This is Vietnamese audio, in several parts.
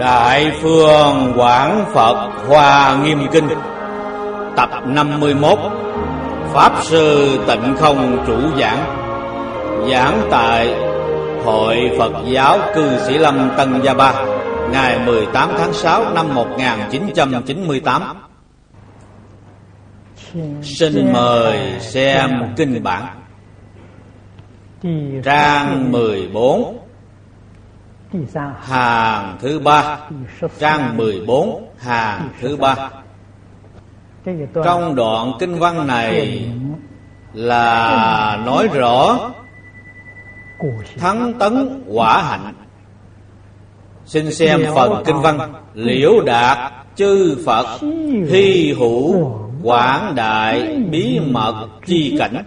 Đại Phương Quảng Phật Hoa Nghiêm Kinh tập 51. Pháp Sư Tịnh Không chủ giảng. Giảng tại Hội Phật giáo Cư Sĩ Lâm Tân Gia Ba, ngày 18 tháng 6 năm 1998. Xin mời xem kinh bản. Trang 14, hàng thứ 3. Trang 14, hàng thứ 3. Trong đoạn kinh văn này là nói rõ thắng tấn quả hạnh. Xin xem phần kinh văn: liễu đạt chư Phật hy hữu quảng đại bí mật chi cảnh,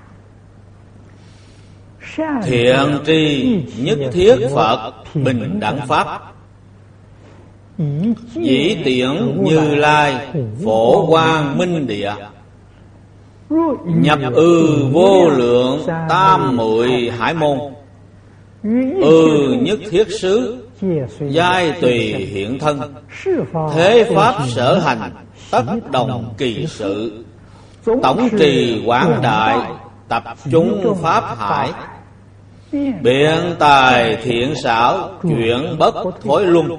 thiện tri nhất thiết Phật bình đẳng pháp, dĩ tiễn Như Lai phổ quang minh địa, nhập vô lượng tam muội hải môn, nhất thiết xứ giai tùy hiện thân, thế pháp sở hành tất đồng kỳ sự, tổng trì quảng đại tập trung pháp hải, biện tài thiện xảo chuyển bất thối luân.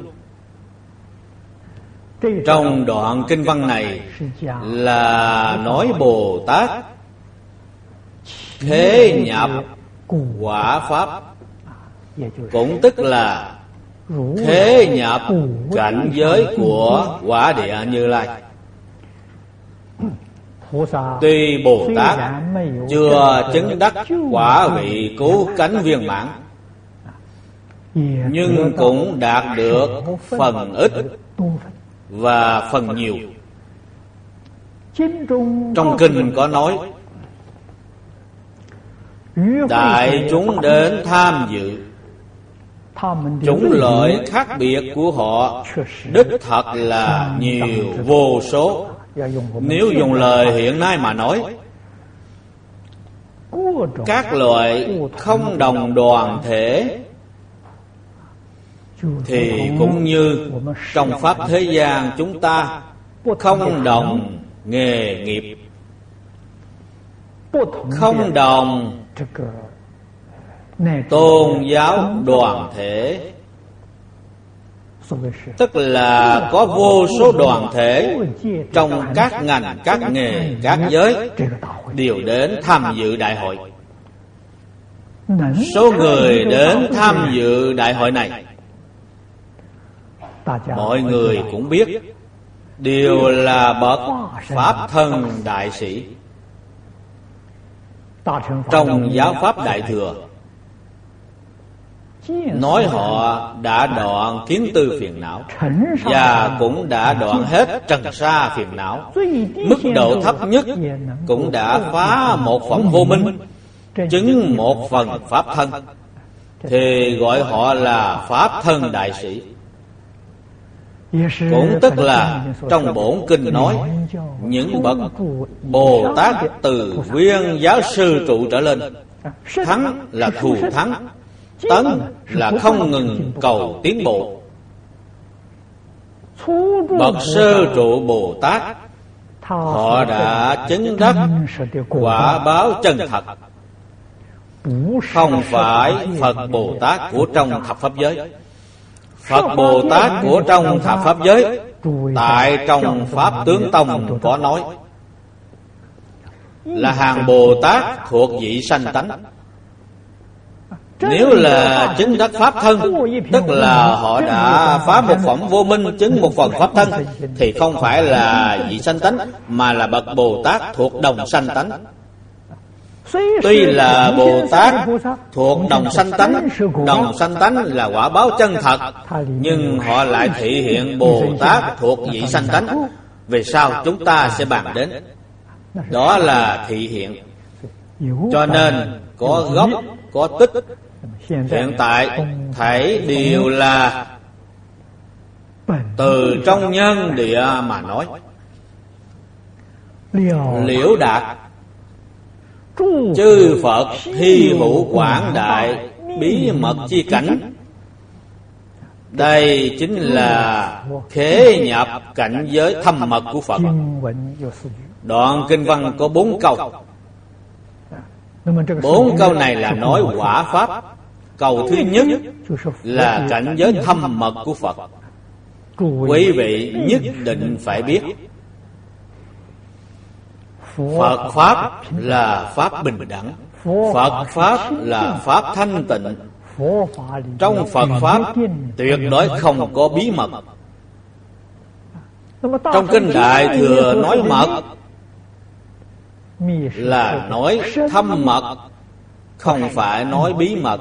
Trong đoạn kinh văn này là nói Bồ Tát thế nhập quả pháp, cũng tức là thế nhập cảnh giới của quả địa Như Lai. Tuy Bồ Tát chưa chứng đắc quả vị cứu cánh viên mãn, nhưng cũng đạt được phần ít và phần nhiều. Trong kinh có nói, đại chúng đến tham dự, chủng loại khác biệt của họ đích thật là nhiều vô số. Nếu dùng lời hiện nay mà nói, các loại không đồng đoàn thể thì cũng như trong pháp thế gian chúng ta không đồng nghề nghiệp, không đồng tôn giáo đoàn thể, tức là có vô số đoàn thể trong các ngành, các nghề, các giới đều đến tham dự đại hội. Số người đến tham dự đại hội này, mọi người cũng biết, đều là bậc pháp thân đại sĩ. Trong giáo pháp Đại Thừa nói họ đã đoạn kiến tư phiền não, và cũng đã đoạn hết trần sa phiền não. Mức độ thấp nhất cũng đã phá một phẩm vô minh, chứng một phần pháp thân, thì gọi họ là pháp thân đại sĩ. Cũng tức là trong bổn kinh nói, những bậc Bồ Tát từ viên giáo sư trụ trở lên, thắng là thù thắng, tấn là không ngừng cầu tiến bộ. Bậc sơ trụ Bồ Tát, họ đã chứng đắc quả báo chân thật, không phải Phật Bồ Tát của trong thập pháp giới. Phật Bồ Tát của trong thập pháp giới, tại trong Pháp Tướng Tông có nói, là hàng Bồ Tát thuộc vị sanh tánh. Nếu là chứng đắc pháp thân, tức là họ đã phá một phẩm vô minh, chứng một phần pháp thân, thì không phải là vị sanh tánh, mà là bậc Bồ Tát thuộc đồng sanh tánh. Tuy là Bồ Tát thuộc đồng sanh tánh là quả báo chân thật, nhưng họ lại thị hiện Bồ Tát thuộc vị sanh tánh. Về sau chúng ta sẽ bàn đến. Đó là thị hiện. Cho nên có gốc, có tích. Hiện tại thảy đều là từ trong nhân địa mà nói. Liễu đạt chư Phật hy hữu quảng đại bí mật chi cảnh, Đây chính là khế nhập cảnh giới thâm mật của Phật. Đoạn kinh văn có 4 câu. 4 câu này là nói quả pháp. Câu thứ nhất là cảnh giới thâm mật của Phật. Quý vị nhất định phải biết Phật Pháp là Pháp bình đẳng, Phật Pháp là Pháp thanh tịnh. Trong Phật Pháp tuyệt đối không có bí mật. Trong kinh Đại Thừa nói mật là nói thâm mật, không phải nói bí mật.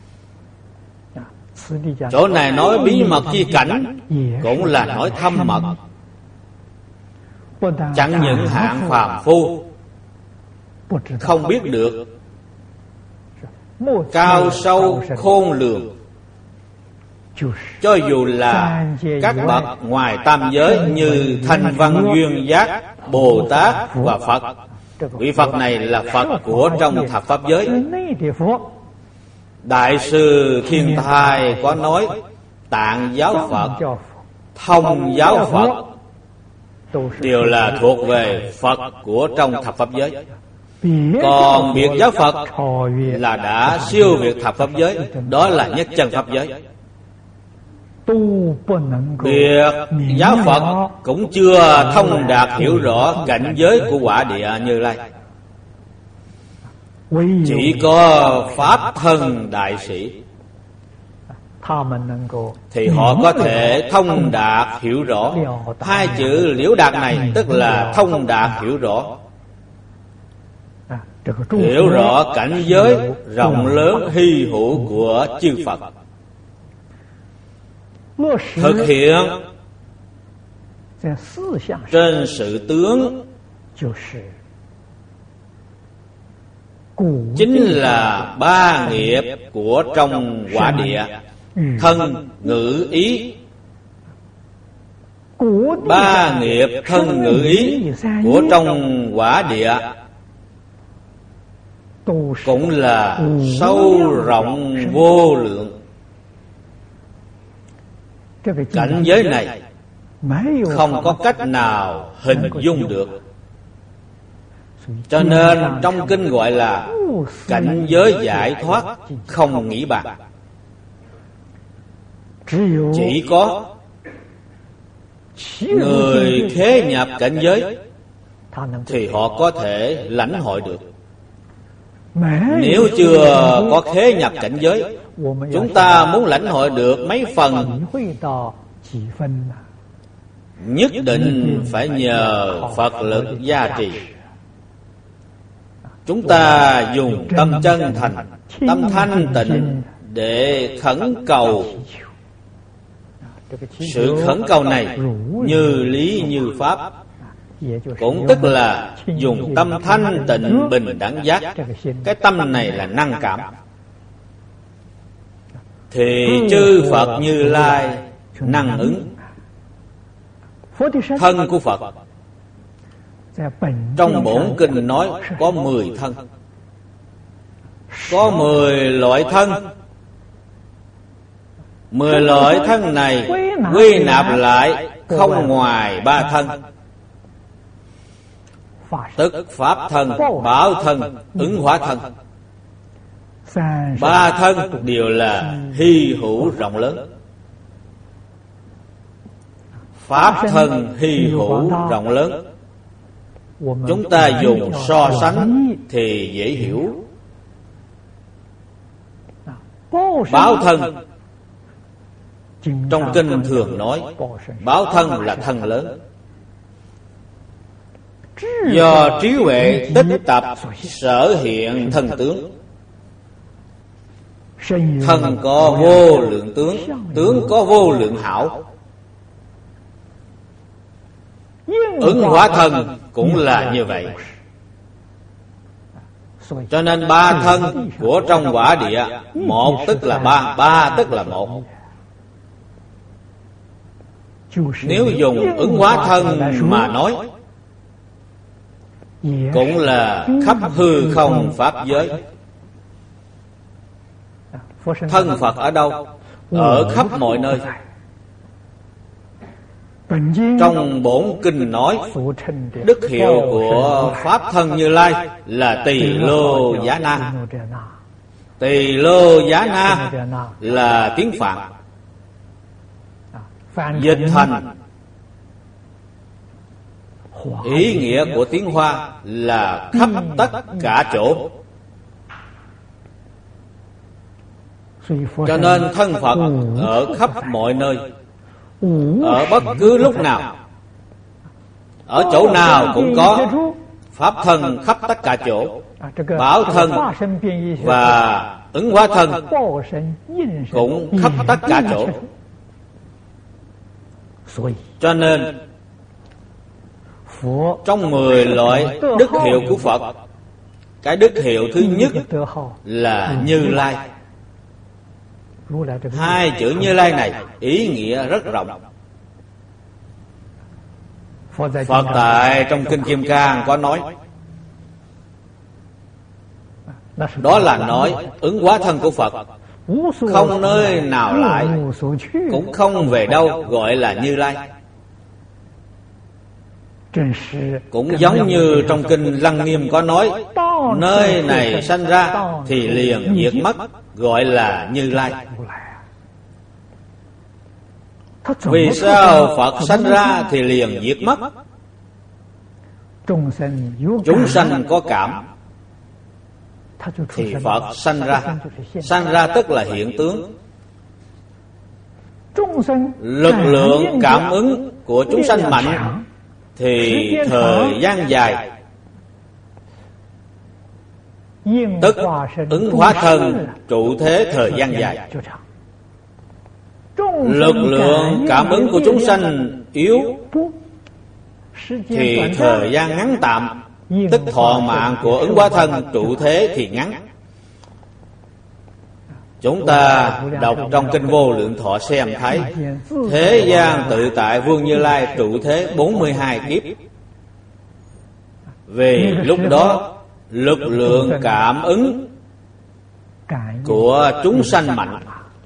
Chỗ này nói bí mật chi cảnh cũng là nói thâm mật. Chẳng những hạng phàm phu không biết được, cao sâu khôn lường, cho dù là các bậc ngoài tam giới như Thanh Văn Duyên Giác, Bồ Tát và Phật. Vị Phật này là Phật của trong thập pháp giới. Đại sư Thiên Thai có nói Tạng giáo Phật, Thông giáo Phật đều là thuộc về Phật của trong thập pháp giới. Còn biệt giáo Phật là đã siêu việt thập pháp giới, đó là nhất chân pháp giới. Biệt giáo Phật cũng chưa thông đạt hiểu rõ cảnh giới của quả địa Như Lai. Chỉ có Pháp thân đại sĩ thì họ có thể thông đạt hiểu rõ. Hai chữ liễu đạt này tức là thông đạt hiểu rõ. Hiểu rõ cảnh giới rộng lớn hy hữu của chư Phật. Thực hiện trên sự tướng chính là ba nghiệp của trong quả địa: thân, ngữ, ý. Ba nghiệp thân, ngữ, ý của trong quả địa cũng là sâu rộng vô lượng. Cảnh giới này không có cách nào hình dung được. Cho nên trong kinh gọi là cảnh giới giải thoát không nghĩ bàn. Chỉ có người khế nhập cảnh giới thì họ có thể lãnh hội được. Nếu chưa có khế nhập cảnh giới, chúng ta muốn lãnh hội được mấy phần, nhất định phải nhờ Phật lực gia trì. Chúng ta dùng tâm chân thành, tâm thanh tịnh để khẩn cầu. Sự khẩn cầu này như lý như pháp, cũng tức là dùng tâm thanh tịnh bình đẳng giác. Cái tâm này là năng cảm, thì chư Phật Như Lai năng ứng. Thân của Phật trong bổn kinh nói có 10 thân, có 10 loại thân. 10 loại thân này quy nạp lại không ngoài 3 thân, tức Pháp thân, Bảo thân, Ứng Hóa thân. 3 thân đều là hy hữu rộng lớn. Pháp thân hy hữu rộng lớn, chúng ta dùng so sánh thì dễ hiểu. Báo thân trong kinh thường nói báo thân là thân lớn, do trí huệ tích tập sở hiện thân tướng. Thân có vô lượng tướng, tướng có vô lượng hảo. Ứng hóa thân cũng là như vậy. Cho nên 3 thân của trong quả địa, một tức là 3, 3 tức là 1. Nếu dùng ứng hóa thân mà nói, cũng là khắp hư không pháp giới. Thân Phật ở đâu? ở khắp mọi nơi. Trong bổn kinh nói, đức hiệu của Pháp Thân Như Lai là Tỳ Lô Giá Na. Tỳ Lô Giá Na là tiếng Phạn, dịch thành ý nghĩa của tiếng Hoa là khắp tất cả chỗ. Cho nên thân Phật ở khắp mọi nơi, ở bất cứ lúc nào, ở chỗ nào cũng có. Pháp thân khắp tất cả chỗ. Bảo thân và ứng hóa thân cũng khắp tất cả chỗ. Cho nên trong 10 loại đức hiệu của Phật, cái đức hiệu thứ nhất là Như Lai. Hai chữ Như Lai này ý nghĩa rất rộng. Phật tại trong Kinh Kim Cang có nói, đó là nói ứng hóa thân của Phật không nơi nào lại, cũng không về đâu, gọi là Như Lai. Cũng giống như trong Kinh Lăng Nghiêm có nói, nơi này sanh ra thì liền diệt mất, gọi là Như Lai. Vì sao Phật sanh ra thì liền diệt mất? Chúng sanh có cảm thì Phật sanh ra. Sanh ra tức là hiện tướng. Lực lượng cảm ứng của chúng sanh mạnh thì thời gian dài, tức ứng hóa thân trụ thế thời gian dài. Lực lượng cảm ứng của chúng sanh yếu thì thời gian ngắn tạm, tức thọ mạng của ứng hóa thân trụ thế thì ngắn. Chúng ta đọc trong Kinh Vô Lượng Thọ xem thấy, thế gian tự tại Vương Như Lai trụ thế 42 kiếp. Vì lúc đó lực lượng cảm ứng của chúng sanh mạnh.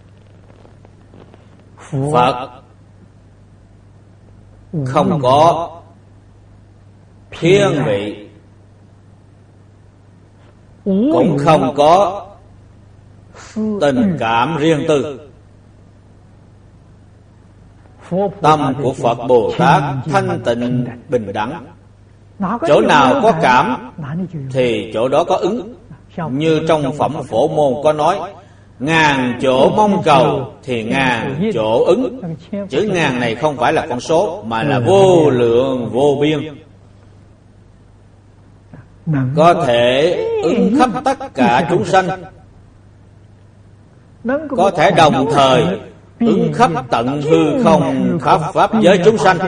Phật không có thiên vị, cũng không có tình cảm riêng tư. Tâm của Phật Bồ Tát thanh tịnh bình đẳng. Chỗ nào có cảm thì chỗ đó có ứng. Như trong Phẩm Phổ Môn có nói, ngàn chỗ mong cầu thì ngàn chỗ ứng. Chữ ngàn này không phải là con số, mà là vô lượng vô biên, có thể ứng khắp tất cả chúng sanh, có thể đồng thời ứng khắp tận hư không khắp pháp giới chúng sanh.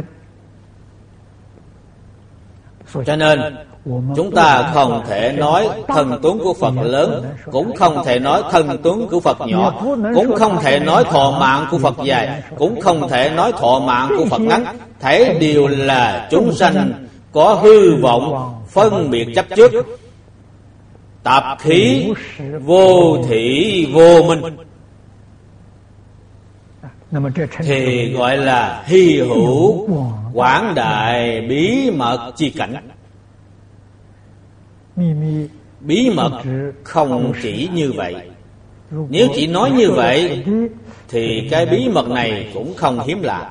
Cho nên chúng ta không thể nói thần tướng của Phật lớn, cũng không thể nói thần tướng của Phật nhỏ, cũng không thể nói thọ mạng của Phật dài, cũng không thể nói thọ mạng của Phật ngắn. Thế đều là chúng sanh có hư vọng, phân biệt chấp trước, tạp khí vô thị vô minh, thì gọi là hy hữu quảng đại bí mật chi cảnh. Bí mật không chỉ như vậy. Nếu chỉ nói như vậy thì cái bí mật này cũng không hiếm lạ.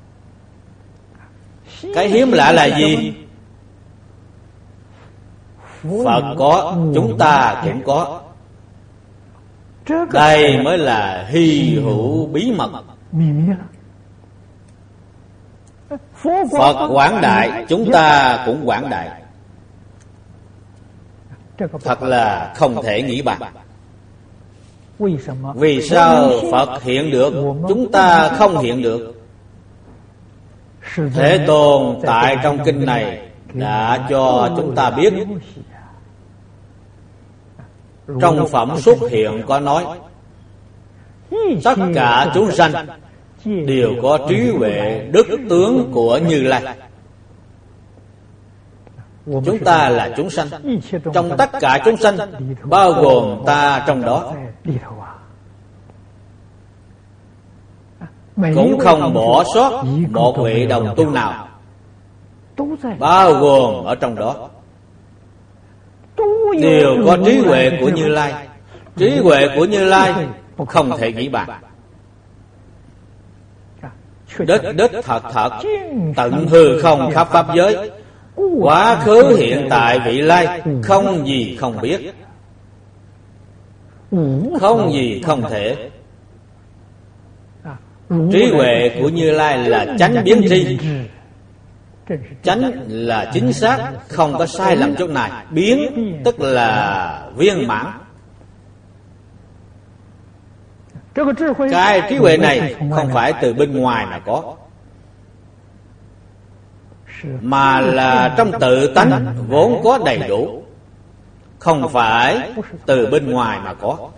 Cái hiếm lạ là gì? Phật có, chúng ta cũng có. Đây mới là hy hữu bí mật. Phật quảng đại, chúng ta cũng quảng đại. Thật là không thể nghĩ bàn. Vì sao Phật hiện được, chúng ta không hiện được? Thế Tôn tại trong kinh này đã cho chúng ta biết. Trong Phẩm Xuất Hiện có nói, tất cả chúng sanh đều có trí huệ đức tướng của Như Lai. Chúng ta là chúng sanh, trong tất cả chúng sanh bao gồm ta trong đó. cũng không bỏ sót một vị đồng tu nào, bao gồm ở trong đó đều có trí huệ của Như Lai. Trí huệ của Như Lai không thể nghĩ bàn. Đích thật tận hư không khắp pháp giới, quá khứ hiện tại vị lai, không gì không biết, không gì không thể. Trí huệ của Như Lai là chánh biến tri. Chánh là chính xác, không có sai lầm chút này. Biến tức là viên mãn. Cái trí huệ này không phải từ bên ngoài mà có, mà là trong tự tánh vốn có đầy đủ, không phải từ bên ngoài mà có.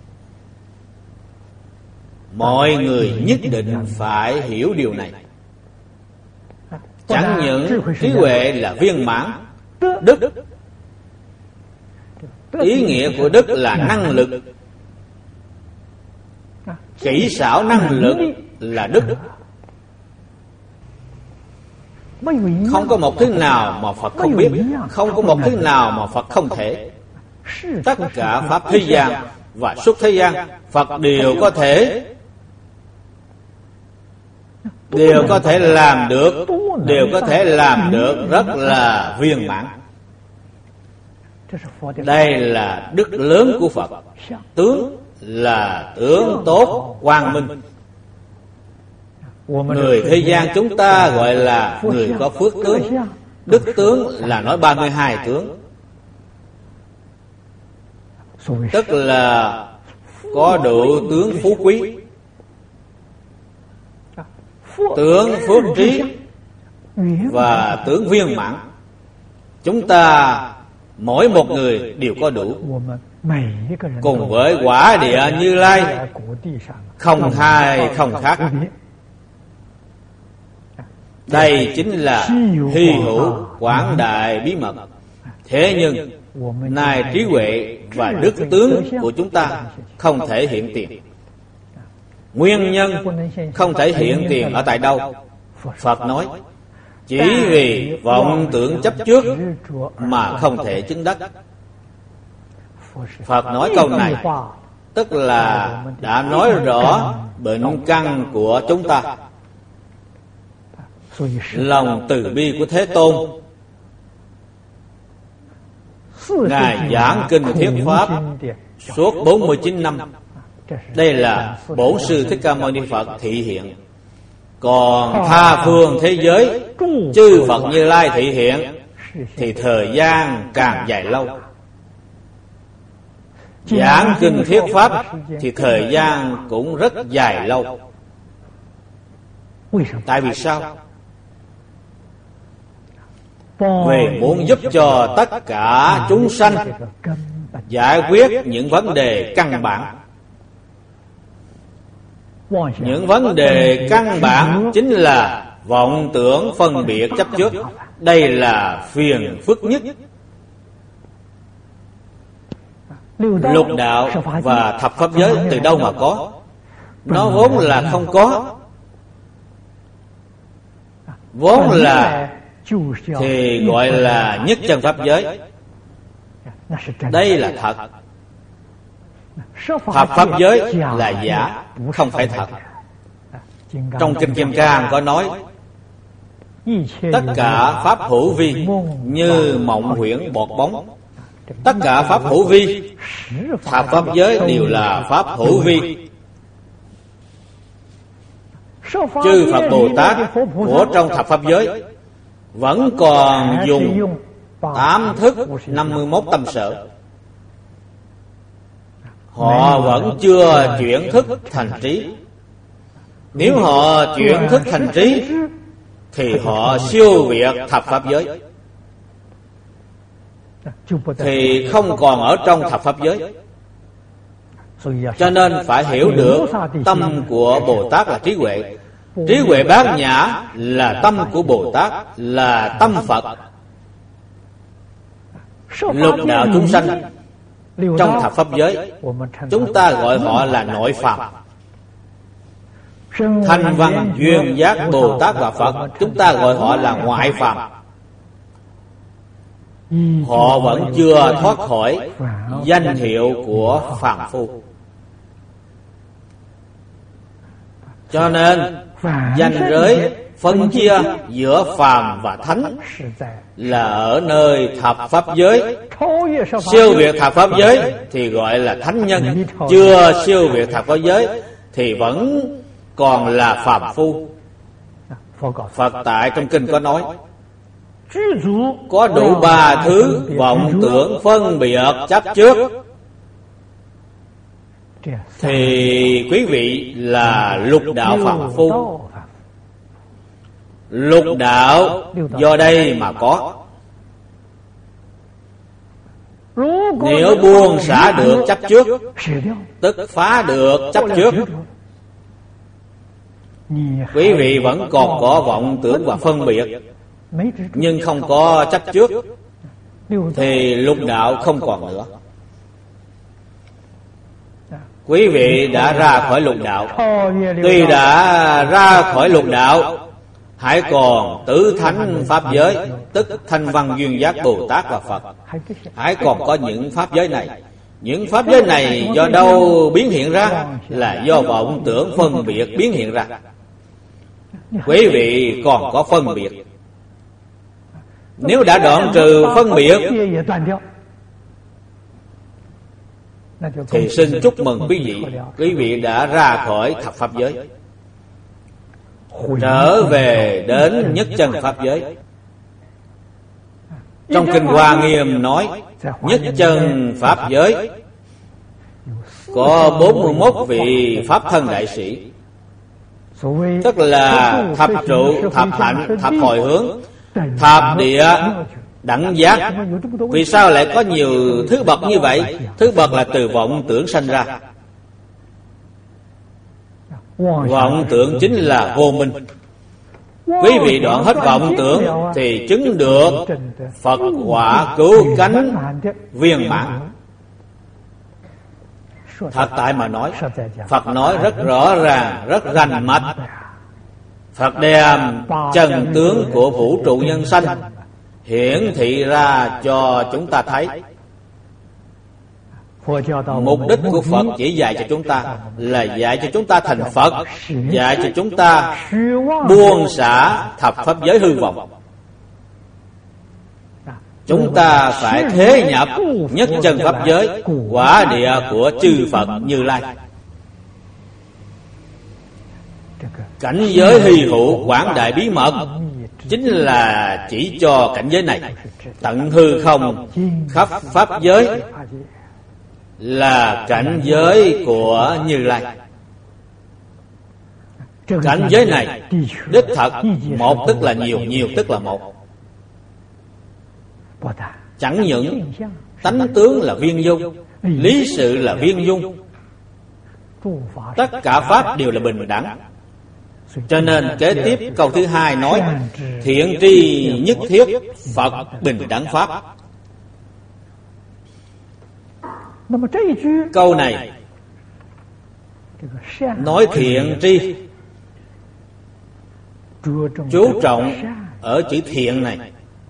Mọi người nhất định phải hiểu điều này. Chẳng những trí huệ là viên mãn, đức, ý nghĩa của đức là năng lực, kỹ xảo năng lực là đức. Không có một thứ nào mà Phật không biết, không có một thứ nào mà Phật không thể. Tất cả pháp thế gian và xuất thế gian, Phật đều có thể làm được, đều có thể làm được rất là viên mãn. Đây là đức lớn của Phật. Tướng là tướng tốt quang minh. Người thế gian chúng ta gọi là người có phước tướng. Đức tướng là nói 32 tướng, tức là có đủ tướng phú quý, tướng phước trí và tướng viên mãn. Chúng ta mỗi một người đều có đủ, cùng với quả địa Như Lai không hai không khác. Đây chính là hy hữu quảng đại bí mật. Thế nhưng nay trí huệ và đức tướng của chúng ta không thể hiện tiền. Nguyên nhân không thể hiện tiền ở tại đâu? Phật nói chỉ vì vọng tưởng chấp trước mà không thể chứng đắc. Phật nói câu này tức là đã nói rõ bệnh căn của chúng ta. Lòng từ bi của Thế Tôn, Ngài giảng kinh thuyết pháp suốt 49 năm. Đây là Bổn Sư Thích Ca Mâu Ni Phật thị hiện. Còn tha phương thế giới, chư Phật Như Lai thị hiện thì thời gian càng dài lâu. Giảng kinh thuyết pháp thì thời gian cũng rất dài lâu. Tại vì sao? Vì muốn giúp cho tất cả chúng sanh giải quyết những vấn đề căn bản. Những vấn đề căn bản chính là vọng tưởng phân biệt chấp trước. Đây là phiền phức nhất. Lục đạo và thập pháp giới từ đâu mà có? Nó vốn là không có. Vốn là thì gọi là nhất chân pháp giới. Đây là thật. Thập pháp giới là giả, không phải thật. Trong Kinh Kim Cang có nói tất cả pháp hữu vi như mộng huyễn bọt bóng. Tất cả pháp hữu vi, thập pháp giới đều là pháp hữu vi. Chư Phật Bồ Tát của trong thập pháp giới vẫn còn dùng 8 thức 51 tâm sở. Họ vẫn chưa chuyển thức thành trí. Nếu họ chuyển thức thành trí thì họ siêu việt thập pháp giới, thì không còn ở trong thập pháp giới. Cho nên phải hiểu được tâm của Bồ Tát là trí huệ. Trí huệ bát nhã là tâm của Bồ Tát, là tâm Phật. Lục đạo chúng sanh trong thập pháp giới, chúng ta gọi họ là nội phàm. Thanh Văn Duyên Giác Bồ Tát và Phật, chúng ta gọi họ là ngoại phàm. Họ vẫn chưa thoát khỏi danh hiệu của phàm phu. Cho nên danh giới phân chia giữa phàm và thánh là ở nơi thập pháp giới. Siêu việt thập pháp giới thì gọi là thánh nhân, chưa siêu việt thập pháp giới thì vẫn còn là phàm phu. Phật tại trong kinh có nói, có đủ 3 thứ vọng tưởng phân biệt chấp trước thì quý vị là lục đạo phàm phu. Lục đạo do đây mà có. Nếu buông xả được chấp trước, tức phá được chấp trước, quý vị vẫn còn có vọng tưởng và phân biệt, nhưng không có chấp trước, thì lục đạo không còn nữa. Quý vị đã ra khỏi lục đạo. Tuy đã ra khỏi lục đạo, hãy còn tứ thánh pháp giới, tức Thanh Văn Duyên Giác Bồ Tát và Phật. Hãy còn có những pháp giới này. Những pháp giới này do đâu biến hiện ra? Là do vọng tưởng phân biệt biến hiện ra. Quý vị còn có phân biệt. Nếu đã đoạn trừ phân biệt thì xin chúc mừng quý vị đã ra khỏi thập pháp giới, trở về đến nhất chân pháp giới. Trong kinh Hoa Nghiêm nói, nhất chân pháp giới có 41 vị pháp thân đại sĩ, tức là thập trụ, thập hạnh, thập hồi hướng, thập địa, đẳng giác. Vì sao lại có nhiều thứ bậc như vậy? Thứ bậc là từ vọng tưởng sanh ra. Vọng tưởng chính là vô minh. Quý vị đoạn hết vọng tưởng thì chứng được Phật quả cứu cánh viên mãn. Thật tại mà nói, Phật nói rất rõ ràng, rất rành mạch. Phật đem chân tướng của vũ trụ nhân sanh hiển thị ra cho chúng ta thấy. Mục đích của Phật chỉ dạy cho chúng ta là dạy cho chúng ta thành Phật, dạy cho chúng ta buông xả thập pháp giới hư vọng. Chúng ta phải thế nhập nhất chân pháp giới, quả địa của chư Phật Như Lai. Cảnh giới hy hữu quảng đại bí mật chính là chỉ cho cảnh giới này. Tận hư không khắp pháp giới là cảnh giới của Như Lai. Cảnh giới này đích thật một tức là nhiều, nhiều tức là một. Chẳng những tánh tướng là viên dung, lý sự là viên dung, tất cả pháp đều là bình đẳng. Cho nên kế tiếp câu thứ 2 nói, thiện tri nhất thiết Phật bình đẳng pháp. Câu này nói thiện tri, chú trọng ở chữ thiện này.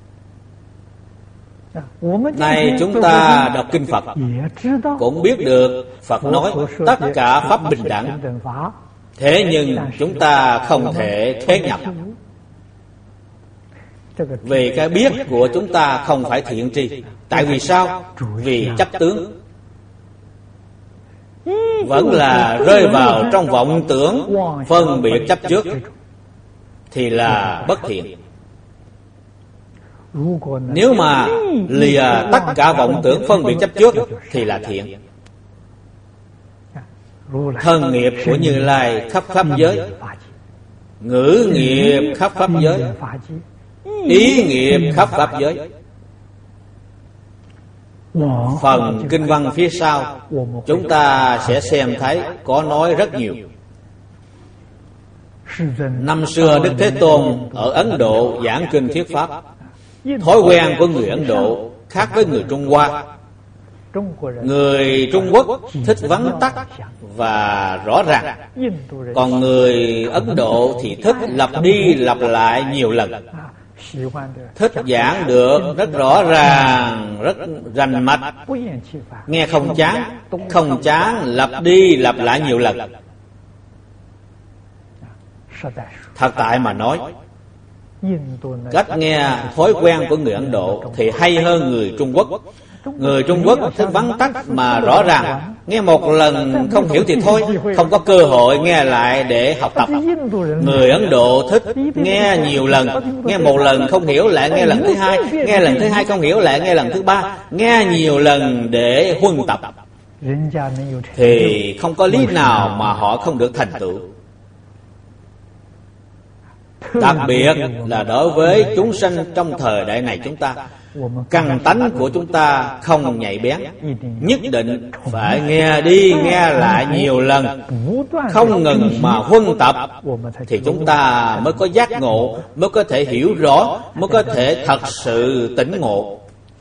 Này chúng ta đọc kinh Phật cũng biết được Phật nói tất cả pháp bình đẳng. Thế nhưng chúng ta không thể thế nhập, vì cái biết của chúng ta không phải thiện tri. Tại vì sao? Vì chấp tướng, vẫn là rơi vào trong vọng tưởng phân biệt chấp trước thì là bất thiện. Nếu mà lìa tất cả vọng tưởng phân biệt chấp trước thì là thiện. Thân nghiệp của Như Lai khắp pháp giới, ngữ nghiệp khắp pháp giới, ý nghiệp khắp pháp giới. Phần kinh văn phía sau chúng ta sẽ xem thấy có nói rất nhiều. Năm xưa Đức Thế Tôn ở Ấn Độ giảng kinh thuyết pháp. Thói quen của người Ấn Độ khác với người Trung Hoa. Người Trung Quốc thích vắn tắt và rõ ràng, còn người Ấn Độ thì thích lặp đi lặp lại nhiều lần, thích giảng được rất rõ ràng, rất rành mạch, nghe không chán, lặp đi lặp lại nhiều lần. Thật tại mà nói, cách nghe thói quen của người Ấn Độ thì hay hơn người Trung Quốc. Người Trung Quốc thích vắn tắt mà rõ ràng, nghe một lần không hiểu thì thôi, không có cơ hội nghe lại để học tập. Người Ấn Độ thích nghe nhiều lần, nghe một lần không hiểu lại nghe lần thứ hai, nghe lần thứ hai không hiểu lại nghe lần thứ ba, nghe nhiều lần để huân tập, thì không có lý nào mà họ không được thành tựu. Đặc biệt là đối với chúng sanh trong thời đại này, chúng ta căn tánh của chúng ta không nhạy bén, nhất định phải nghe đi nghe lại nhiều lần, không ngừng mà huân tập, thì chúng ta mới có giác ngộ, mới có thể hiểu rõ, mới có thể thật sự tỉnh ngộ.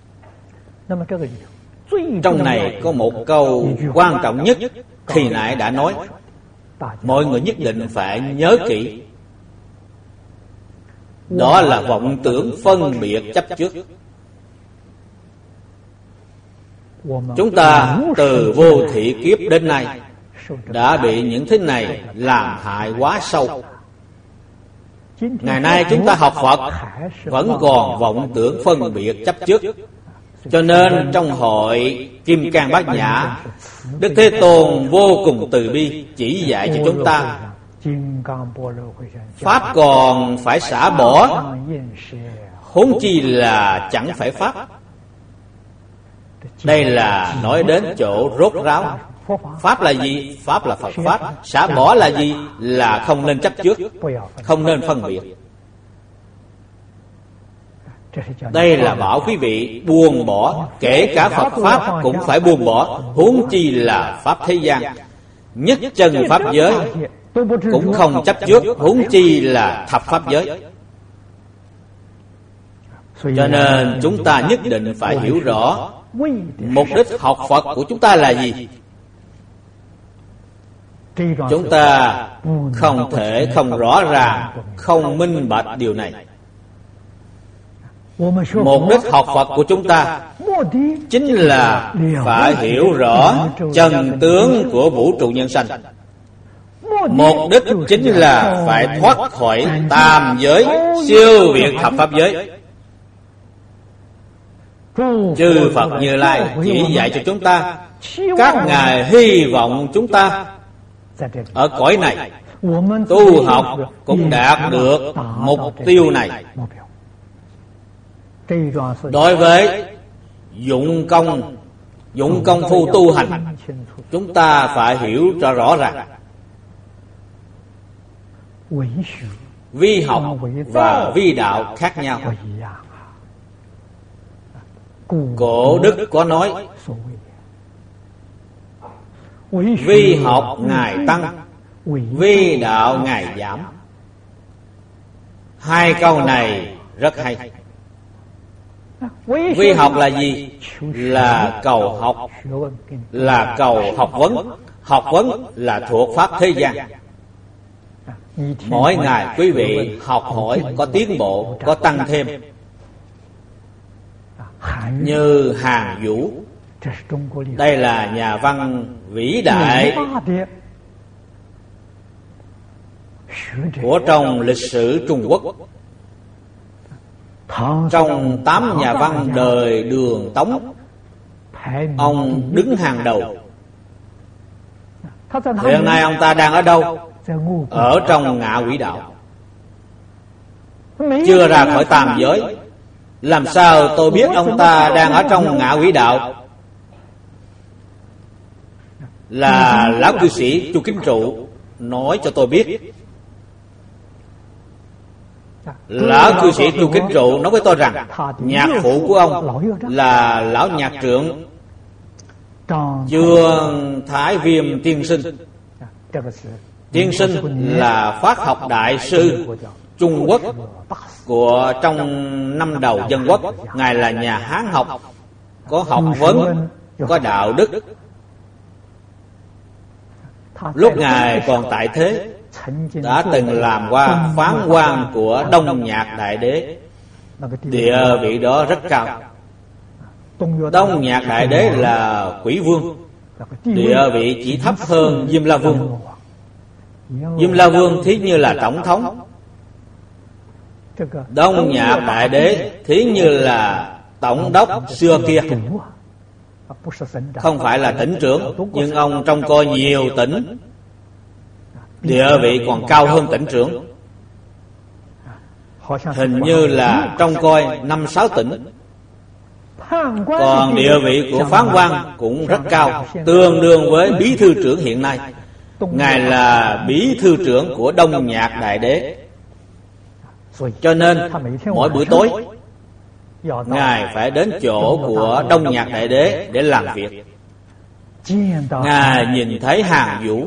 Trong này có một câu quan trọng nhất, khi nãy đã nói, mọi người nhất định phải nhớ kỹ. Đó là vọng tưởng phân biệt chấp trước. Chúng ta từ vô thị kiếp đến nay đã bị những thứ này làm hại quá sâu. Ngày nay chúng ta học Phật vẫn còn vọng tưởng phân biệt chấp trước. Cho nên trong hội Kim Cang Bát Nhã, Đức Thế Tôn vô cùng từ bi chỉ dạy cho chúng ta pháp còn phải xả bỏ, huống chi là chẳng phải pháp. Đây là nói đến chỗ rốt ráo. Pháp là gì? Pháp là Phật pháp. Xả bỏ là gì? Là không nên chấp trước, không nên phân biệt. Đây là bảo quý vị buông bỏ, kể cả Phật pháp cũng phải buông bỏ, huống chi là pháp thế gian. Nhất chân pháp giới cũng không chấp trước, huống chi là thập pháp giới. Cho nên chúng ta nhất định phải hiểu rõ mục đích học Phật của chúng ta là gì. Chúng ta không thể không rõ ràng, không minh bạch điều này. Mục đích học Phật của chúng ta chính là phải hiểu rõ chân tướng của vũ trụ nhân sanh. Mục đích chính là phải thoát khỏi tam giới, siêu việt thập pháp giới. Chư Phật Như Lai chỉ dạy cho chúng ta, các ngài hy vọng chúng ta ở cõi này tu học cũng đạt được mục tiêu này. Đối với dụng công phu tu hành, chúng ta phải hiểu cho rõ ràng. Vi học và vi đạo khác nhau. Cổ đức có nói, vi học ngài tăng, vi đạo ngài giảm. Hai câu này rất hay. Vi học là gì? Là cầu học, là cầu học vấn. Học vấn là thuộc pháp thế gian. Mỗi ngày quý vị học hỏi có tiến bộ, có tăng thêm. Như Hàn Vũ, đây là nhà văn vĩ đại của trong lịch sử Trung Quốc. Trong 8 nhà văn đời Đường Tống, ông đứng hàng đầu. Hiện nay ông ta đang ở đâu? Ở trong Ngạ Quỷ Đạo, chưa ra khỏi tam giới. Làm sao tôi biết ông ta đang ở trong Ngạ Quỷ Đạo? Là lão cư sĩ Chu Kính Trụ nói cho tôi biết. Lão cư sĩ Chu Kính Trụ nói với tôi rằng nhạc phụ của ông là lão nhạc trưởng Chương Thái Viêm Tiên Sinh. Tiên Sinh là Pháp học đại sư Trung Quốc của trong năm đầu dân quốc. Ngài là nhà Hán học, có học vấn có đạo đức. Lúc Ngài còn tại thế, đã từng làm qua phán quan của Đông Nhạc Đại Đế. Địa vị đó rất cao. Đông Nhạc Đại Đế là Quỷ Vương, địa vị chỉ thấp hơn Diêm La Vương. Diêm La Vương thí như là tổng thống, Đông Nhạc Đại Đế thí như là tổng đốc xưa kia. Không phải là tỉnh trưởng, nhưng ông trông coi nhiều tỉnh, địa vị còn cao hơn tỉnh trưởng. Hình như là trông coi 5-6 tỉnh. Còn địa vị của phán quan cũng rất cao, tương đương với bí thư trưởng hiện nay. Ngài là bí thư trưởng của Đông Nhạc Đại Đế. Cho nên mỗi buổi tối Ngài phải đến chỗ của Đông Nhạc Đại Đế để làm việc. Ngài nhìn thấy Hàn Vũ,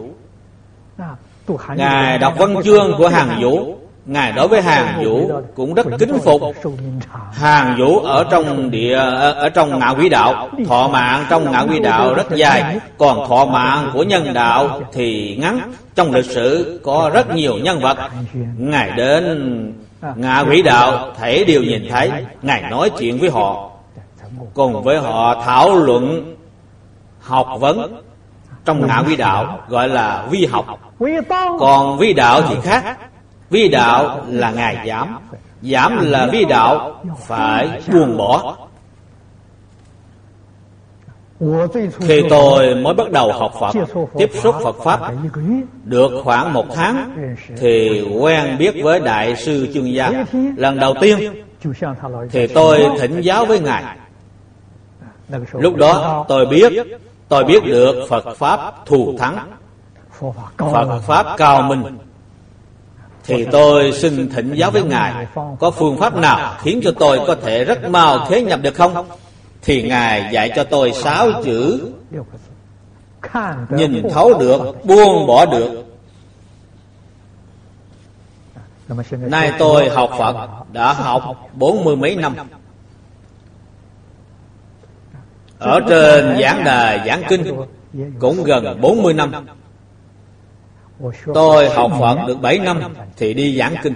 Ngài đọc văn chương của Hàn Vũ. Ngài đối với Hàn Vũ cũng rất kính phục. Hàn Vũ ở trong ngạ quỷ đạo, thọ mạng trong ngạ quỷ đạo rất dài, còn thọ mạng của nhân đạo thì ngắn. Trong lịch sử có rất nhiều nhân vật, Ngài đến ngạ quỷ đạo thảy đều nhìn thấy. Ngài nói chuyện với họ, cùng với họ thảo luận học vấn. Trong ngạ quỷ đạo gọi là vi học, còn vi đạo thì khác. Vi đạo là Ngài giảm, giảm là vi đạo phải buông bỏ. Khi tôi mới bắt đầu học Phật, tiếp xúc Phật Pháp được khoảng 1 tháng, thì quen biết với Đại sư Chương Gia. Lần đầu tiên thì tôi thỉnh giáo với Ngài. Lúc đó tôi biết được Phật Pháp thù thắng, Phật Pháp cao minh. Thì tôi xin thỉnh giáo với Ngài, có phương pháp nào khiến cho tôi có thể rất mau thế nhập được không? Thì Ngài dạy cho tôi 6 chữ: nhìn thấu được, buông bỏ được. Nay tôi học Phật đã học 40 mấy năm. Ở trên giảng đài giảng kinh cũng gần 40 năm. Tôi học Phật được 7 năm thì đi giảng kinh.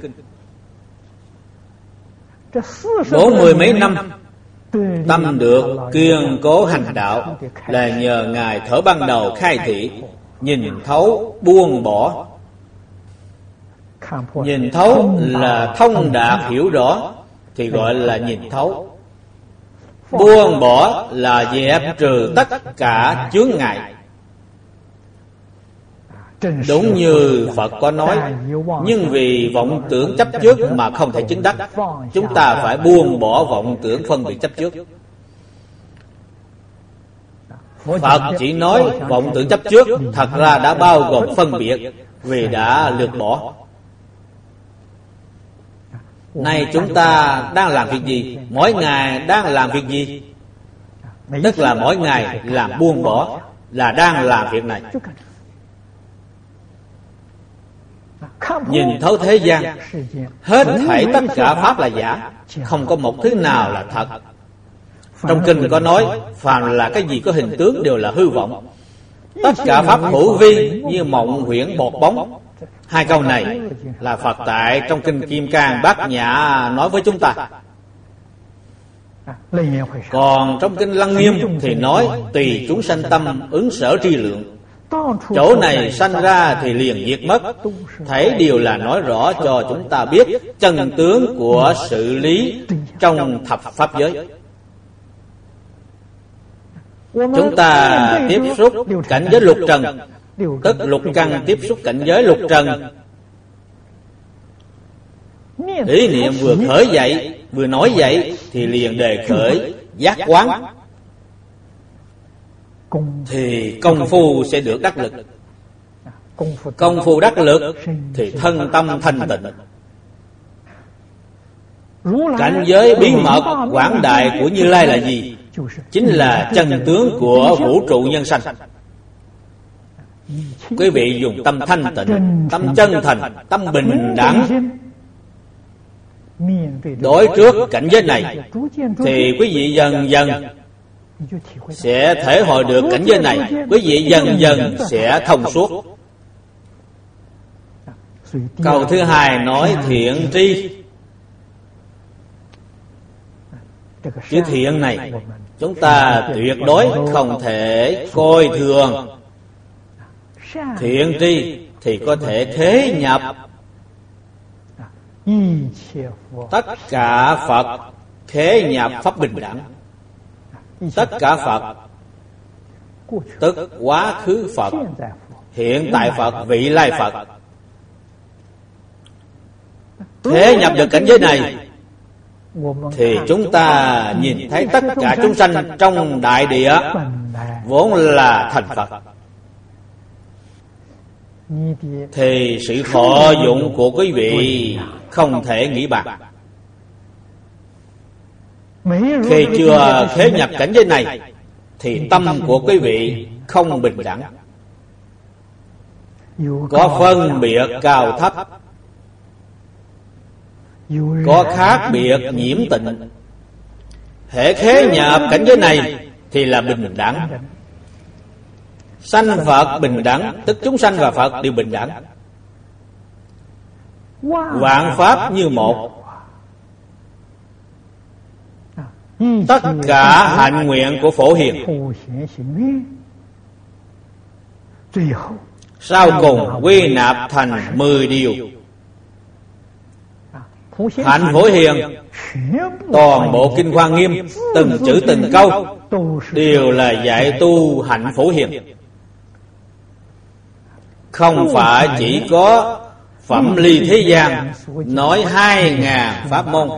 40 mấy năm tâm được kiên cố hành đạo là nhờ Ngài thở ban đầu khai thị, nhìn thấu buông bỏ. Nhìn thấu là thông đạt hiểu rõ thì gọi là nhìn thấu. Buông bỏ là dẹp trừ tất cả chướng ngại. Đúng như Phật có nói, nhưng vì vọng tưởng chấp trước mà không thể chứng đắc, chúng ta phải buông bỏ vọng tưởng phân biệt chấp trước. Phật chỉ nói vọng tưởng chấp trước, thật ra đã bao gồm phân biệt, vì đã lược bỏ. Nay chúng ta đang làm việc gì? Mỗi ngày đang làm việc gì? Tức là mỗi ngày làm buông bỏ, là đang làm việc này. Nhìn thấu thế gian, hết thảy tất cả pháp là giả, không có một thứ nào là thật. Trong kinh có nói, phàm là cái gì có hình tướng đều là hư vọng. Tất cả pháp hữu vi như mộng huyễn bọt bóng. 2 câu này là Phật tại trong kinh Kim Cang Bát Nhã nói với chúng ta. Còn trong kinh Lăng Nghiêm thì nói tùy chúng sanh tâm ứng sở tri lượng. Chỗ này sanh ra thì liền diệt mất. Thấy điều là nói rõ cho chúng ta biết chân tướng của sự lý trong thập pháp giới. Chúng ta tiếp xúc cảnh giới lục trần, tức lục căn tiếp xúc cảnh giới lục trần. Ý niệm vừa khởi dậy, vừa nói dậy thì liền đề khởi giác quán, thì công phu sẽ được đắc lực. Công phu đắc lực thì thân tâm thanh tịnh. Cảnh giới bí mật quảng đại của Như Lai là gì? Chính là chân tướng của vũ trụ nhân sanh. Quý vị dùng tâm thanh tịnh, tâm chân thành, tâm bình đẳng đối trước cảnh giới này, thì quý vị dần dần sẽ thể hội được cảnh giới này. Quý vị dần dần sẽ thông suốt. Câu thứ hai nói thiện tri. Chữ thiện này chúng ta tuyệt đối không thể coi thường. Thiện tri thì có thể thế nhập tất cả Phật, thế nhập pháp bình đẳng. Tất cả Phật tức quá khứ Phật, hiện tại Phật, vị lai Phật. Thế nhập được cảnh giới này thì chúng ta nhìn thấy tất cả chúng sanh trong đại địa vốn là thành Phật. Thì sự thọ dụng của quý vị không thể nghĩ bàn. Khi chưa thế nhập cảnh giới này thì tâm của quý vị không bình đẳng, có phân biệt cao thấp, có khác biệt nhiễm tịnh. Hễ khế nhập cảnh giới này thì là bình đẳng. Sanh Phật bình đẳng, tức chúng sanh và Phật đều bình đẳng. Vạn pháp như một. Tất cả hạnh nguyện của Phổ Hiền sau cùng quy nạp thành 10 điều. Hạnh Phổ Hiền, toàn bộ Kinh Hoa Nghiêm, từng chữ từng câu đều là dạy tu hạnh Phổ Hiền. Không phải chỉ có Phẩm Ly thế gian nói 2000 pháp môn,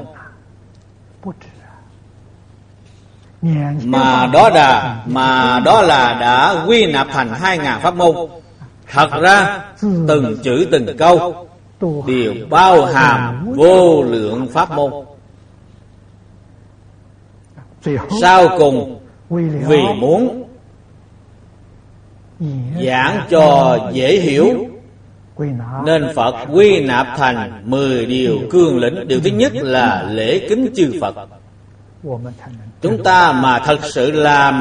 mà đó là đã quy nạp thành 2000 pháp môn. Thật ra từng chữ từng câu đều bao hàm vô lượng pháp môn. Sau cùng vì muốn giảng cho dễ hiểu nên Phật quy nạp thành 10 điều cương lĩnh. Điều thứ nhất là lễ kính chư Phật. Chúng ta mà thật sự làm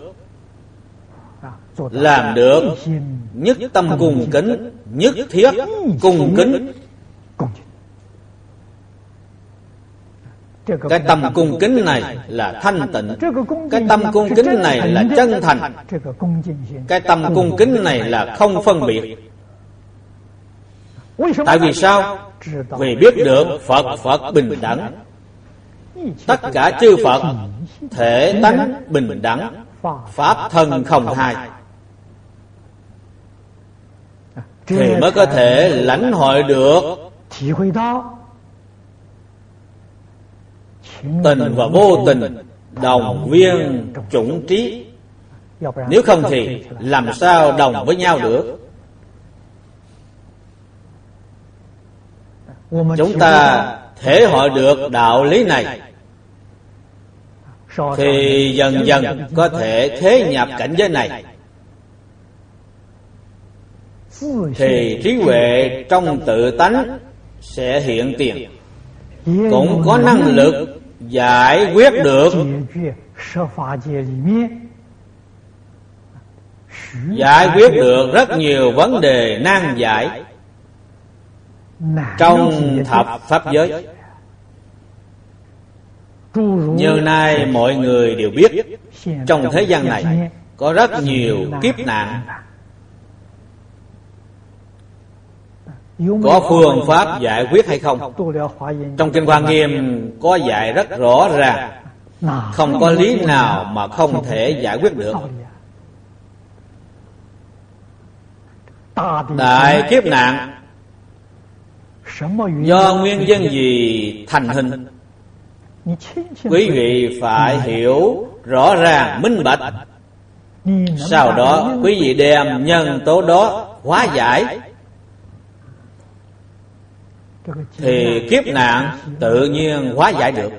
được nhất tâm cung kính, nhất thiết cung kính. Cái tâm cung kính này là thanh tịnh, cái tâm cung kính này là chân thành, cái tâm cung kính này là không phân biệt. Tại vì sao? Vì biết được Phật bình đẳng, tất cả chư Phật thể tánh bình đẳng, pháp thân không hai, thì mới có thể lãnh hội được tình và vô tình đồng viên chủng trí. Nếu không thì làm sao đồng với nhau được? Chúng ta thể hội được đạo lý này thì dần dần có thể thế nhập cảnh giới này. Thì trí huệ trong tự tánh sẽ hiện tiền, cũng có năng lực giải quyết được rất nhiều vấn đề nan giải trong thập pháp giới. Như nay mọi người đều biết, trong thế gian này có rất nhiều kiếp nạn. Có phương pháp giải quyết hay không? Trong Kinh Hoa Nghiêm có dạy rất rõ ràng, không có lý nào mà không thể giải quyết được. Đại kiếp nạn do nguyên nhân gì thành hình? Quý vị phải hiểu rõ ràng, minh bạch. Sau đó quý vị đem nhân tố đó hóa giải, thì kiếp nạn tự nhiên hóa giải được.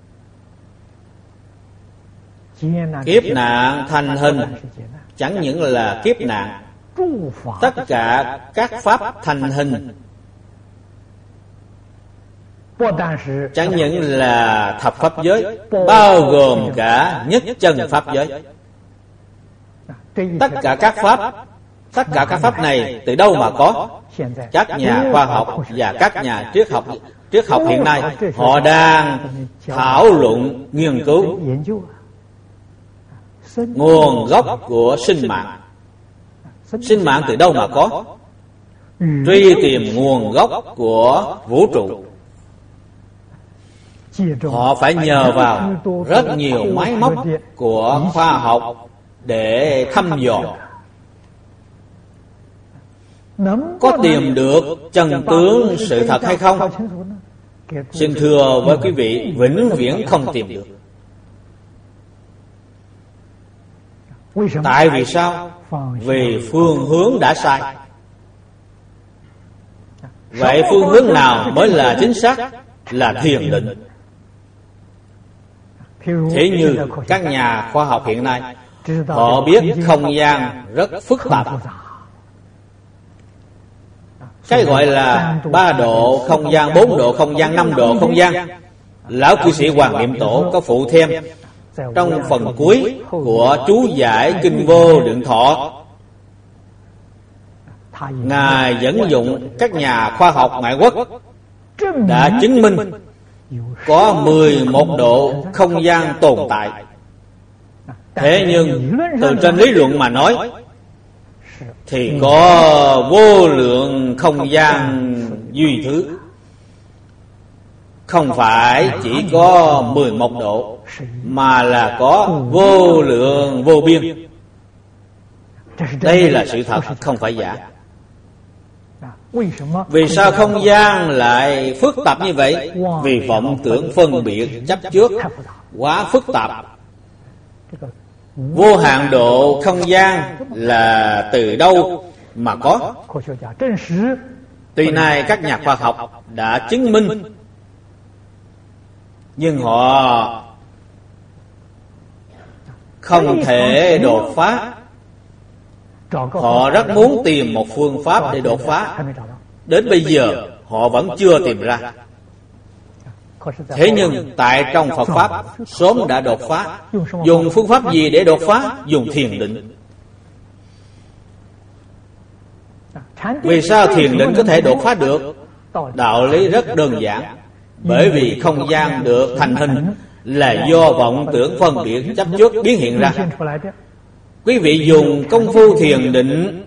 Kiếp nạn thành hình chẳng những là kiếp nạn, tất cả các pháp thành hình chẳng những là thập pháp giới, bao gồm cả nhất chân pháp giới. Tất cả các pháp này từ đâu mà có? Các nhà khoa học và các nhà triết học hiện nay họ đang thảo luận, nghiên cứu nguồn gốc của sinh mạng. Sinh mạng từ đâu mà có? Truy tìm nguồn gốc của vũ trụ, họ phải nhờ vào rất nhiều máy móc của khoa học để thăm dò. Có tìm được chân tướng sự thật hay không? Xin thưa với quý vị, vĩnh viễn không tìm được. Tại vì sao? Vì phương hướng đã sai. Vậy phương hướng nào mới là chính xác? Là thiền định. Thế như các nhà khoa học hiện nay, họ biết không gian rất phức tạp. Cái gọi là 3 độ không gian, 4 độ không gian, 5 độ không gian, lão cư sĩ Hoàng Niệm Tổ có phụ thêm trong phần cuối của chú giải Kinh Vô Lượng Thọ. Ngài dẫn dụng các nhà khoa học ngoại quốc đã chứng minh có 11 độ không gian tồn tại. Thế nhưng từ trên lý luận mà nói thì có vô lượng không gian duy thứ, không phải chỉ có 11 độ, mà là có vô lượng vô biên. Đây là sự thật, không phải giả. Vì sao không gian lại phức tạp như vậy? Vì vọng tưởng phân biệt chấp trước quá phức tạp. Vô hạn độ không gian là từ đâu mà có? Tuy nay các nhà khoa học đã chứng minh, nhưng họ không thể đột phá. Họ rất muốn tìm một phương pháp để đột phá. Đến bây giờ họ vẫn chưa tìm ra. Thế nhưng tại trong Phật Pháp sớm đã đột phá. Dùng phương pháp gì để đột phá? Dùng thiền định. Vì sao thiền định có thể đột phá được? Đạo lý rất đơn giản. Bởi vì không gian được thành hình là do vọng tưởng phân biệt chấp trước biến hiện ra. Quý vị dùng công phu thiền định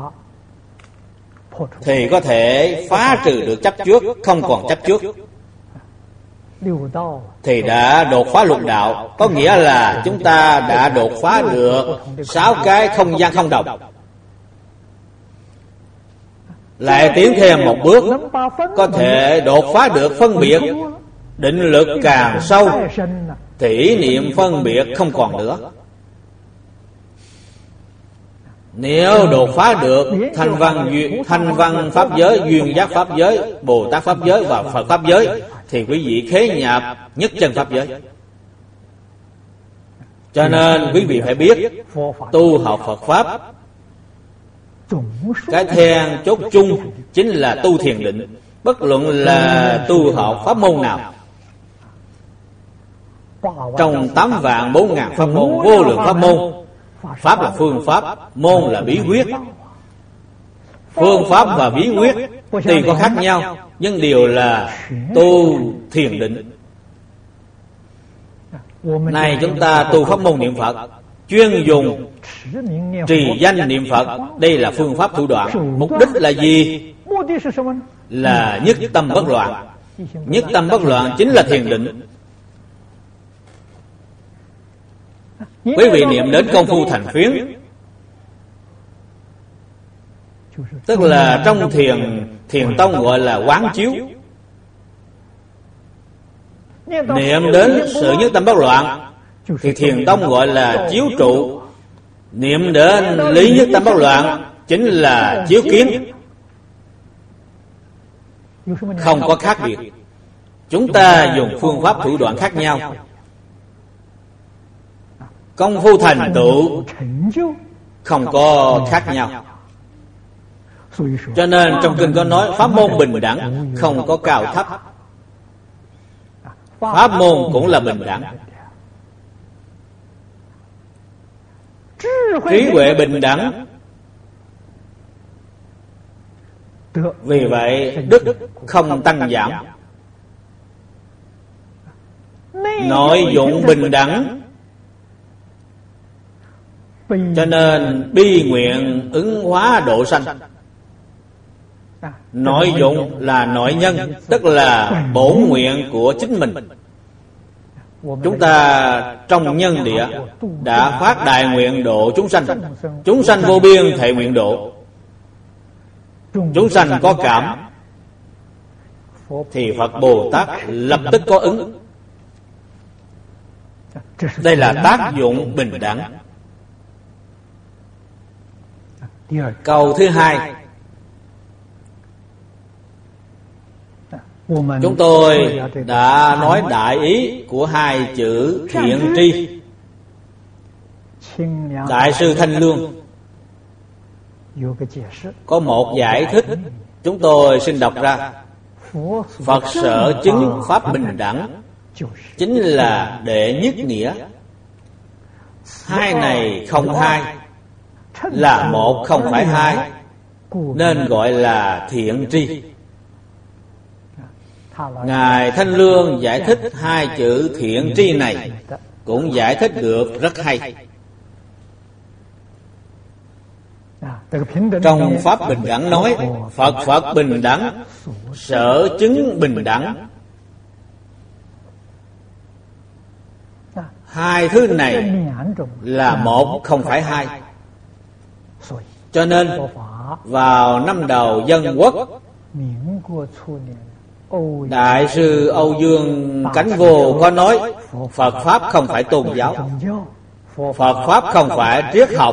thì có thể phá trừ được chấp trước, không còn chấp trước, thì đã đột phá lục đạo. Có nghĩa là chúng ta đã đột phá được 6 cái không gian không đồng. Lại tiến thêm một bước, có thể đột phá được phân biệt. Định lực càng sâu thì ý niệm phân biệt không còn nữa. Nếu đột phá được thanh văn pháp giới, duyên giác pháp giới, Bồ Tát pháp giới và Phật pháp giới, thì quý vị khế nhập nhất chân pháp giới. Cho nên quý vị phải biết, tu học Phật pháp, cái then chốt chung chính là tu thiền định. Bất luận là tu học pháp môn nào, trong 8.400.000 pháp môn, vô lượng pháp môn, pháp là phương pháp, môn là bí quyết. Phương pháp và bí quyết tuy có khác nhau, nhưng đều là tu thiền định. Này chúng ta tu pháp môn niệm Phật, chuyên dùng trì danh niệm Phật. Đây là phương pháp thủ đoạn. Mục đích là gì? Là nhất tâm bất loạn. Nhất tâm bất loạn chính là thiền định. Quý vị niệm đến công phu thành phiến, tức là trong thiền tông gọi là quán chiếu. Niệm đến sự nhất tâm bất loạn thì thiền tông gọi là chiếu trụ. Niệm đến lý nhất tâm bất loạn chính là chiếu kiến. Không có khác biệt. Chúng ta dùng phương pháp thủ đoạn khác nhau. Công phu thành tựu không có khác nhau. Cho nên trong kinh có nói pháp môn bình đẳng, không có cao thấp. Pháp môn cũng là bình đẳng. Trí huệ bình đẳng, vì vậy đức không tăng giảm. Nội dụng bình đẳng, cho nên bi nguyện ứng hóa độ sanh. Nội dụng là nội nhân, tức là bổn nguyện của chính mình. Chúng ta trong nhân địa đã phát đại nguyện độ chúng sanh. Chúng sanh vô biên thệ nguyện độ. Chúng sanh có cảm thì Phật Bồ Tát lập tức có ứng. Đây là tác dụng bình đẳng. Câu thứ hai, chúng tôi đã nói đại ý của hai chữ thiện tri. Đại sư Thanh Lương có một giải thích, chúng tôi xin đọc ra. Phật sở chứng pháp bình đẳng chính là đệ nhất nghĩa. Hai này không hai, là một không phải hai, nên gọi là thiện tri. Ngài Thanh Lương giải thích hai chữ thiện tri này cũng giải thích được rất hay. Trong Pháp Bình Đẳng nói, Phật bình đẳng, sở chứng bình đẳng. Hai thứ này là một không phải hai. Cho nên vào năm đầu Dân Quốc, Đại sư Âu Dương Cánh Vô có nói Phật Pháp không phải tôn giáo, Phật Pháp không phải triết học,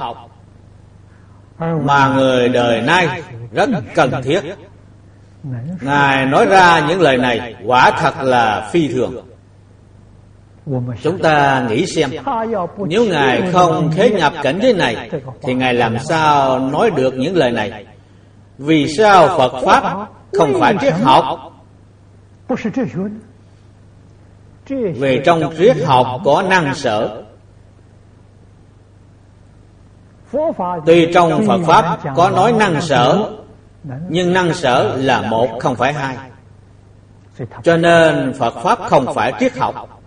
mà người đời nay rất cần thiết. Ngài nói ra những lời này quả thật là phi thường. Chúng ta nghĩ xem, nếu Ngài không khế nhập cảnh giới này thì Ngài làm sao nói được những lời này? Vì sao Phật Pháp không phải triết học? Vì trong triết học có năng sở. Tuy trong Phật Pháp có nói năng sở, nhưng năng sở là một không phải hai. Cho nên Phật Pháp không phải triết học,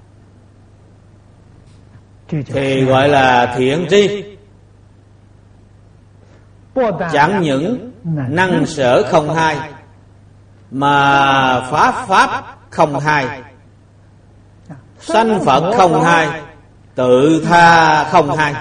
thì gọi là thiện tri. Chẳng những năng sở không hai, mà pháp không hai, sanh Phật không hai, tự tha không hai.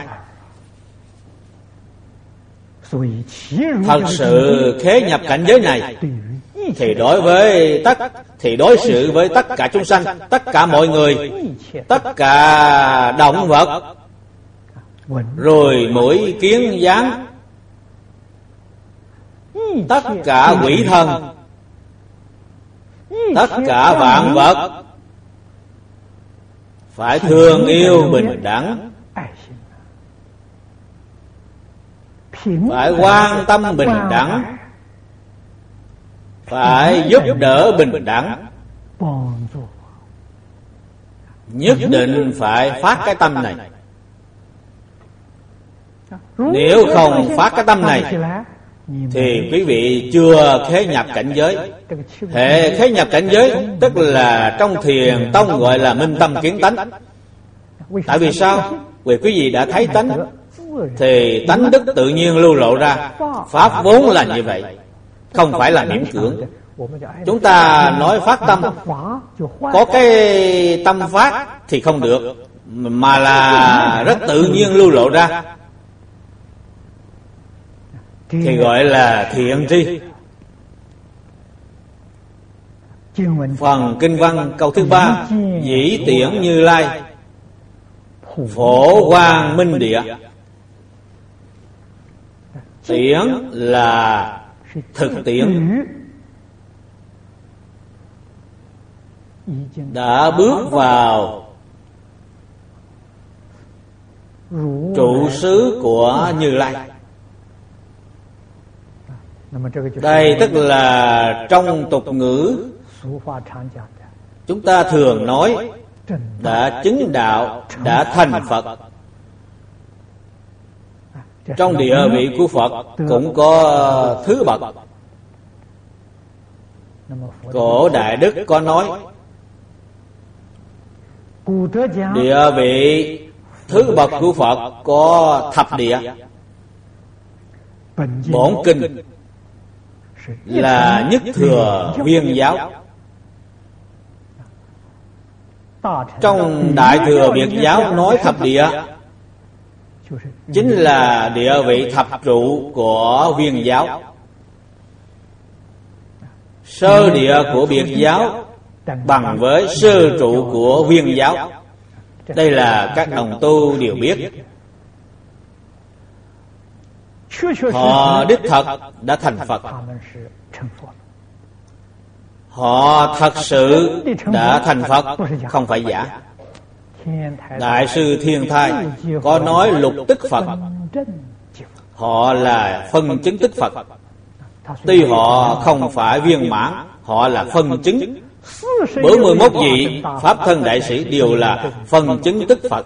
Thật sự khế nhập cảnh giới này thì đối xử với tất cả chúng sanh, tất cả mọi người, tất cả động vật, rồi muỗi kiến gián, tất cả quỷ thần, tất cả vạn vật phải thương yêu bình đẳng, phải quan tâm bình đẳng, phải giúp đỡ bình đẳng. Nhất định phải phát cái tâm này. Nếu không phát cái tâm này thì quý vị chưa khế nhập cảnh giới. Hệ khế nhập cảnh giới tức là trong thiền tông gọi là minh tâm kiến tánh. Tại vì sao? Vì quý vị đã thấy tánh thì tánh đức tự nhiên lưu lộ ra. Pháp vốn là như vậy, không phải là miễn cưỡng. Chúng ta nói phát tâm, có cái tâm phát thì không được, mà là rất tự nhiên lưu lộ ra, thì gọi là thiện tri. Phần kinh văn câu thứ 3: Dĩ tiễn Như Lai, phổ quang minh địa. Tiễn là thực tiễn, đã bước vào trụ xứ của Như Lai. Đây tức là trong tục ngữ Chúng ta thường nói đã chứng đạo, đã thành Phật. Trong địa vị của Phật cũng có thứ bậc. Cổ Đại Đức có nói địa vị thứ bậc của Phật có thập địa. Bổn kinh là nhất thừa Viên giáo. Trong Đại thừa Việt giáo nói thập địa chính là địa vị thập trụ của Viên giáo. Sơ địa của Biệt giáo bằng với sơ trụ của Viên giáo. Đây là các đồng tu đều biết. Họ đích thật đã thành Phật. Họ thật sự đã thành Phật, không phải giả. Đại sư Thiên Thai có nói lục tức Phật. Họ là phân chứng tức Phật. Tuy họ không phải viên mãn, họ là phân chứng. 41 vị Pháp thân đại sĩ đều là phân chứng tức Phật.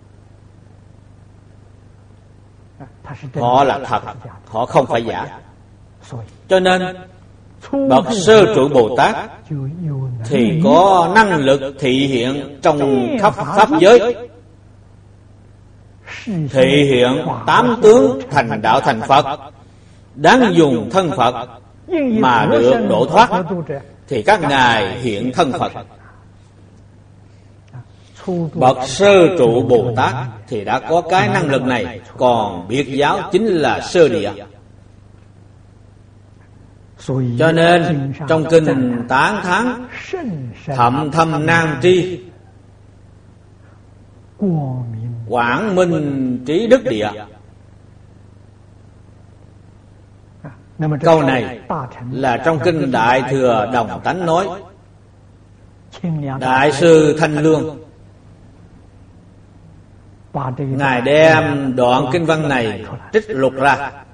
Họ là thật, họ không phải giả. Cho nên bậc sơ trụ Bồ Tát thì có năng lực thị hiện trong khắp pháp giới, thị hiện 8 tướng thành đạo thành Phật, đáng dùng thân Phật mà được độ thoát, thì các ngài hiện thân Phật. Bậc sơ trụ Bồ Tát thì đã có cái năng lực này. Còn Biệt giáo chính là sơ địa. Cho nên trong kinh tán thán thậm thâm nan tri, quảng minh trí đức địa. Câu này là trong kinh Đại thừa Đồng Tánh nói. Đại sư Thanh Lương ngài đem đoạn kinh văn này trích lục ra,